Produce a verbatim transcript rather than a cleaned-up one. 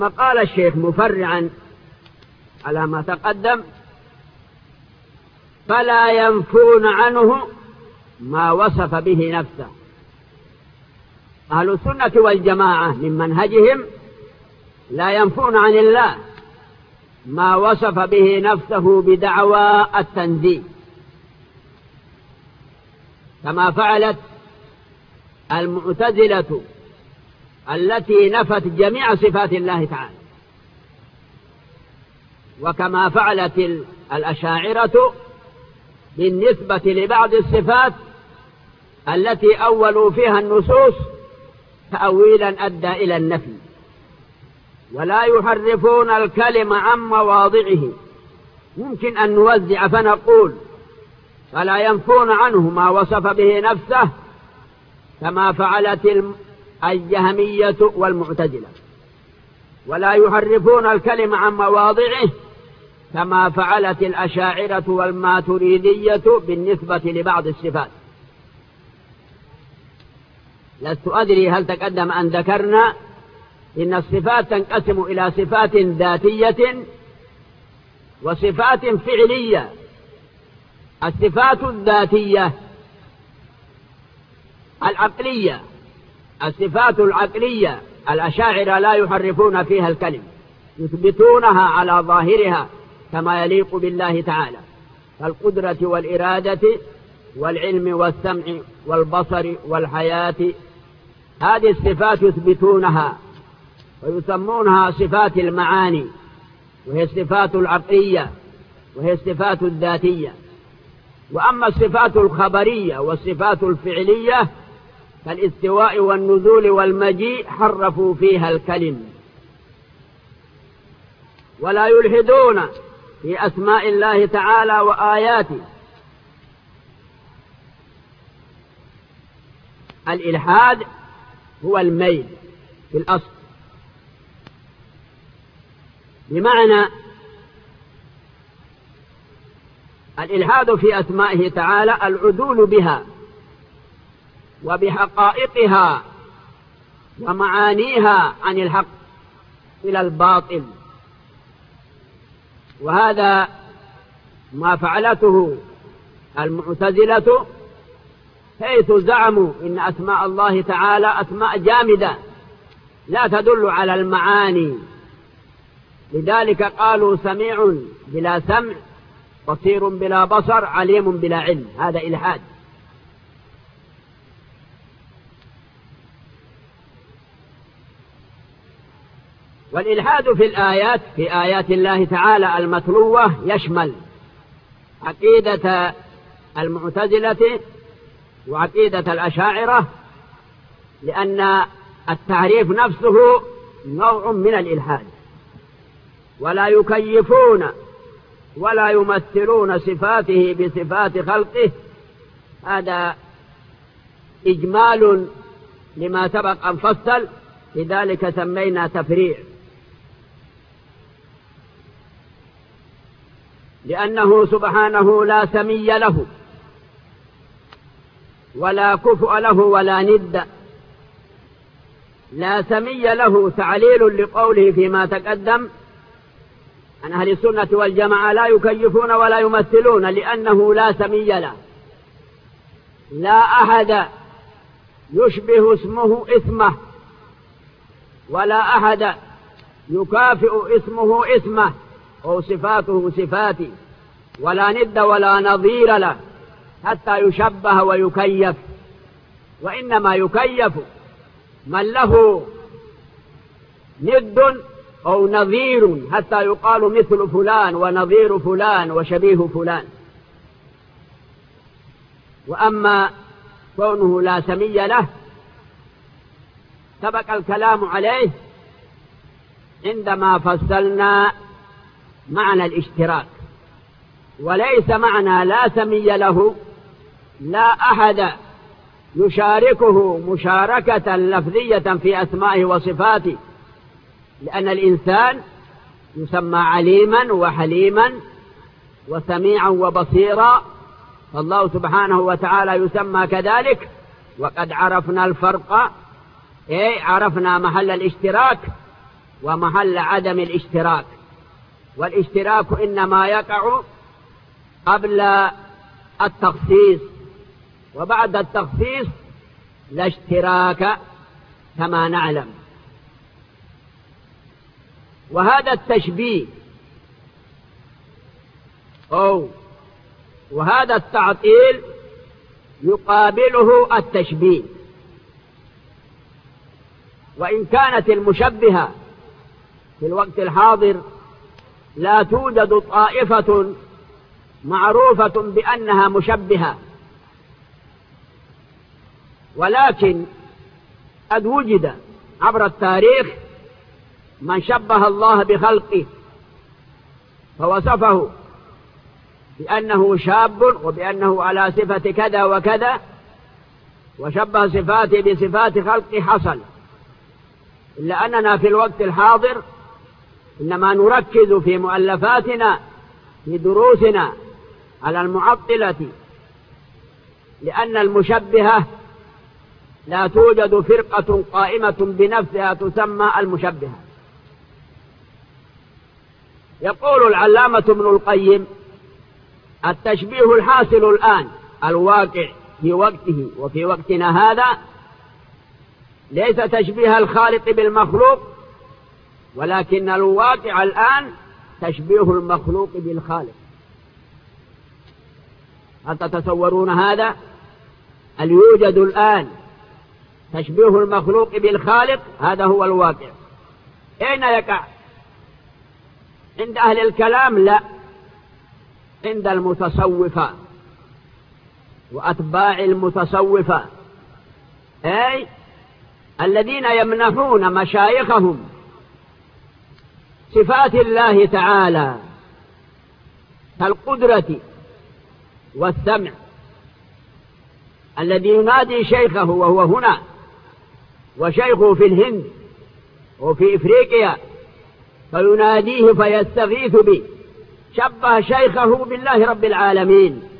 فقال الشيخ مفرعا على ما تقدم: فلا ينفون عنه ما وصف به نفسه. أهل السنة والجماعة من منهجهم لا ينفون عن الله ما وصف به نفسه بدعوى التنزيه، كما فعلت المعتزلة التي نفت جميع صفات الله تعالى، وكما فعلت الأشاعرة بالنسبة لبعض الصفات التي أولوا فيها النصوص تأويلا أدى إلى النفي. ولا يحرفون الكلم عن مواضعه. ممكن أن نوزع فنقول: فلا ينفون عنه ما وصف به نفسه، كما فعلت الجهمية والمعتزلة. ولا يحرفون الكلم عن مواضعه، كما فعلت الأشاعرة والماتريدية بالنسبة لبعض الصفات. لست أدري هل تقدم أن ذكرنا إن الصفات تنقسم إلى صفات ذاتية وصفات فعلية. الصفات الذاتية العقلية، الصفات العقلية الأشاعرة لا يحرفون فيها الكلم، يثبتونها على ظاهرها كما يليق بالله تعالى، كالقدرة والإرادة والعلم والسمع والبصر والحياة. هذه الصفات يثبتونها ويسمونها صفات المعاني، وهي الصفات العقلية وهي الصفات الذاتية. وأما الصفات الخبرية والصفات الفعلية كالاستواء والنزول والمجيء حرفوا فيها الكلم. ولا يلحدون في أسماء الله تعالى وآياته. الإلحاد هو الميل في الأصل، بمعنى الإلحاد في أسمائه تعالى العدول بها وبحقائقها ومعانيها عن الحق إلى الباطل. وهذا ما فعلته المعتزلة، حيث زعموا إن أسماء الله تعالى أسماء جامدة لا تدل على المعاني، لذلك قالوا: سميع بلا سمع، بصير بلا بصر، عليم بلا علم. هذا إلحاد. والإلحاد في الآيات، في آيات الله تعالى المتلوة، يشمل عقيدة المعتزلة وعقيدة الأشاعرة، لأن التعريف نفسه نوع من الإلحاد. ولا يكيفون ولا يمثلون صفاته بصفات خلقه. هذا إجمال لما سبق أن فصل، لذلك سمينا تفريع، لأنه سبحانه لا سمي له ولا كفء له ولا ند. لا سمي له تعليل لقوله فيما تقدم عن أهل السنة والجماعة: لا يكيفون ولا يمثلون، لأنه لا سمي له. لا أحد يشبه اسمه اسمه، ولا أحد يكافئ اسمه اسمه أو صفاته صفاتي، ولا ند ولا نظير له حتى يشبه ويكيف. وإنما يكيف من له ند أو نظير حتى يقال مثل فلان ونظير فلان وشبيه فلان. وأما كونه لا سمي له سبق الكلام عليه عندما فصلنا معنى الاشتراك. وليس معنى لا سمي له لا أحد يشاركه مشاركة لفظية في أسمائه وصفاته، لأن الإنسان يسمى عليما وحليما وسميعا وبصيرا، فالله سبحانه وتعالى يسمى كذلك. وقد عرفنا الفرق، أي عرفنا محل الاشتراك ومحل عدم الاشتراك، والاشتراك إنما يقع قبل التخصيص، وبعد التخصيص لا اشتراك كما نعلم. وهذا التشبيه أو وهذا التعطيل يقابله التشبيه. وإن كانت المشبهة في الوقت الحاضر لا توجد طائفة معروفة بأنها مشبهة، ولكن قد وجد عبر التاريخ من شبه الله بخلقه فوصفه بأنه شاب وبأنه على صفة كذا وكذا، وشبه صفاته بصفات خلقه حصل. إلا أننا في الوقت الحاضر إنما نركز في مؤلفاتنا في دروسنا على المعطلة، لأن المشبهة لا توجد فرقة قائمة بنفسها تسمى المشبهة. يقول العلامة ابن القيم: التشبيه الحاصل الآن الواقع في وقته وفي وقتنا هذا ليس تشبيه الخالق بالمخلوق، ولكن الواقع الآن تشبيه المخلوق بالخالق. هل تتصورون هذا؟ هل يوجد الآن تشبيه المخلوق بالخالق؟ هذا هو الواقع. أين يقع؟ عند أهل الكلام؟ لا، عند المتصوفة وأتباع المتصوفة، أي الذين يمنحون مشايخهم صفات الله تعالى كالقدرة والسمع. الذي ينادي شيخه وهو هنا وشيخه في الهند وفي إفريقيا فيناديه فيستغيث به، شبه شيخه بالله رب العالمين.